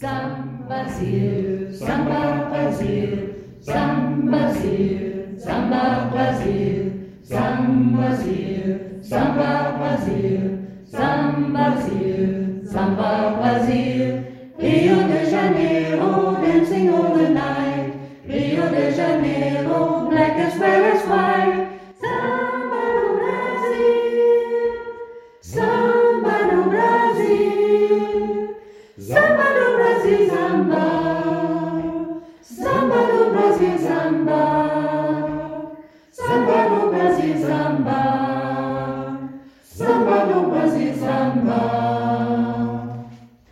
Brasil, samba Brasil, samba Brasil, samba Brasil, samba Brasil, samba Brasil, samba Brasil, samba Brasil. Rio de Janeiro, dancing all the night. Rio de Janeiro, black as well as white. Samba no Brasil, samba no Brasil, samba no Brasil, samba, samba no Brasil, samba, samba no Brasil, samba.